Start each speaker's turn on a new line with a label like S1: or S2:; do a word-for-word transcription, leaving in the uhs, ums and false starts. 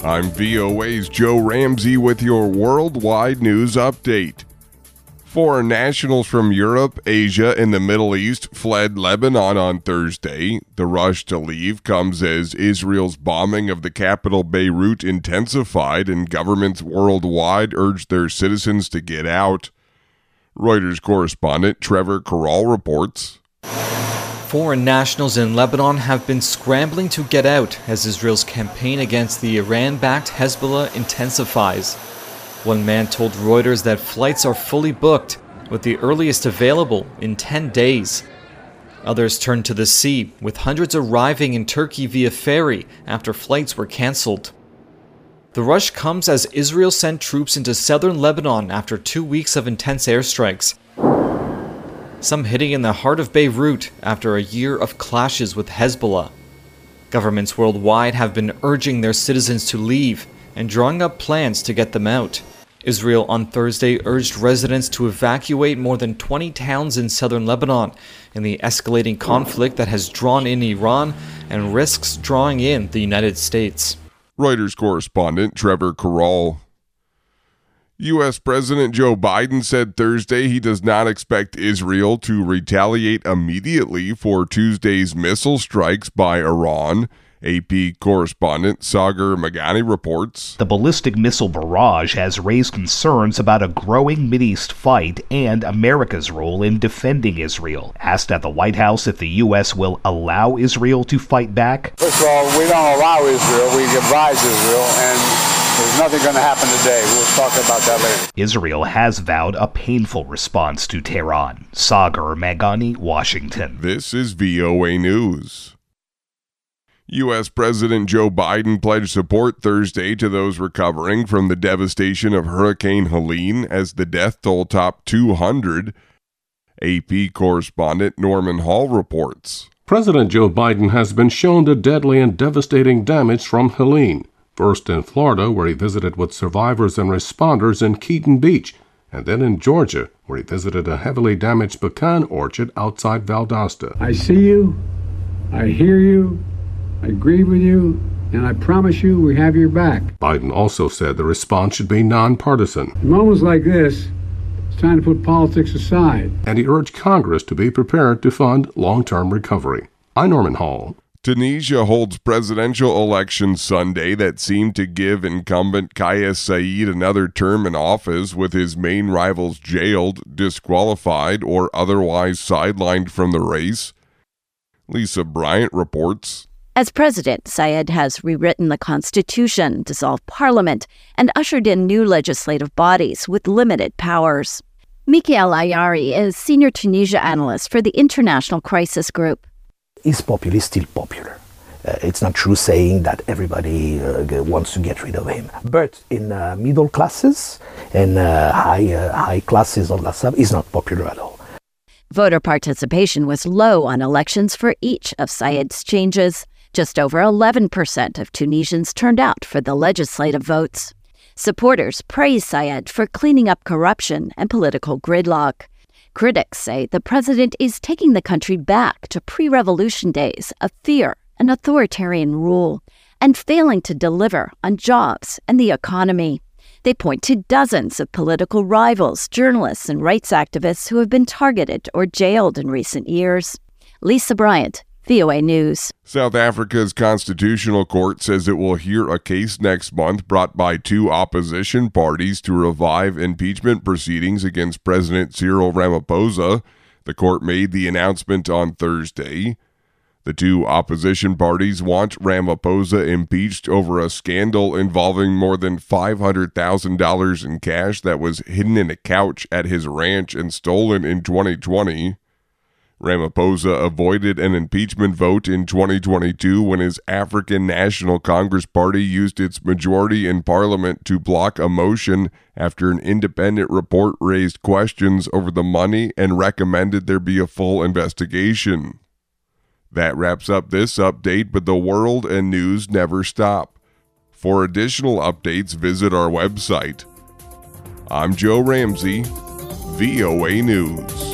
S1: I'm V O A's Joe Ramsey with your worldwide news update. Foreign nationals from Europe, Asia, and the Middle East fled Lebanon on Thursday. The rush to leave comes as Israel's bombing of the capital Beirut intensified and governments worldwide urged their citizens to get out. Reuters correspondent Trevor Carroll reports.
S2: Foreign nationals in Lebanon have been scrambling to get out as Israel's campaign against the Iran-backed Hezbollah intensifies. One man told Reuters that flights are fully booked, with the earliest available in ten days. Others turned to the sea, with hundreds arriving in Turkey via ferry after flights were cancelled. The rush comes as Israel sent troops into southern Lebanon after two weeks of intense airstrikes, some hitting in the heart of Beirut after a year of clashes with Hezbollah. Governments worldwide have been urging their citizens to leave and drawing up plans to get them out. Israel on Thursday urged residents to evacuate more than twenty towns in southern Lebanon in the escalating conflict that has drawn in Iran and risks drawing in the United States.
S1: Reuters correspondent Trevor Carroll. U S President Joe Biden said Thursday he does not expect Israel to retaliate immediately for Tuesday's missile strikes by Iran. A P correspondent Sagar Meghani reports.
S3: The ballistic missile barrage has raised concerns about a growing Mideast fight and America's role in defending Israel. Asked at the White House if the U S will allow Israel to fight back.
S4: First of all, we don't allow Israel, we advise Israel, and there's nothing going to happen today. We'll talk about that later.
S3: Israel has vowed a painful response to Tehran. Sagar Meghani, Washington.
S1: This is V O A News. U S President Joe Biden pledged support Thursday to those recovering from the devastation of Hurricane Helene as the death toll topped two hundred. A P correspondent Norman Hall reports.
S5: President Joe Biden has been shown the deadly and devastating damage from Helene, first in Florida, where he visited with survivors and responders in Keaton Beach, and then in Georgia, where he visited a heavily damaged pecan orchard outside Valdosta.
S6: I see you, I hear you, I agree with you, and I promise you we have your back.
S5: Biden also said the response should be nonpartisan.
S6: In moments like this, it's time to put politics aside.
S5: And he urged Congress to be prepared to fund long-term recovery. I'm Norman Hall.
S1: Tunisia holds presidential elections Sunday that seem to give incumbent Kais Saied another term in office, with his main rivals jailed, disqualified, or otherwise sidelined from the race. Lisa Bryant reports.
S7: As president, Saied has rewritten the constitution, dissolved parliament, and ushered in new legislative bodies with limited powers. Mikael Ayari is senior Tunisia analyst for the International Crisis Group.
S8: Is popular is still popular. Uh, it's not true saying that everybody uh, wants to get rid of him. But in uh, middle classes and uh, high uh, high classes of Lassab, he's not popular at all.
S7: Voter participation was low on elections for each of Saied's changes. Just over eleven percent of Tunisians turned out for the legislative votes. Supporters praise Saied for cleaning up corruption and political gridlock. Critics say the president is taking the country back to pre-revolution days of fear and authoritarian rule, and failing to deliver on jobs and the economy. They point to dozens of political rivals, journalists, and rights activists who have been targeted or jailed in recent years. Lisa Bryant, V O A News.
S1: South Africa's Constitutional Court says it will hear a case next month brought by two opposition parties to revive impeachment proceedings against President Cyril Ramaphosa. The court made the announcement on Thursday. The two opposition parties want Ramaphosa impeached over a scandal involving more than five hundred thousand dollars in cash that was hidden in a couch at his ranch and stolen in twenty twenty. Ramaphosa avoided an impeachment vote in twenty twenty-two when his African National Congress Party used its majority in parliament to block a motion after an independent report raised questions over the money and recommended there be a full investigation. That wraps up this update, but the world and news never stop. For additional updates, visit our website. I'm Joe Ramsey, V O A News.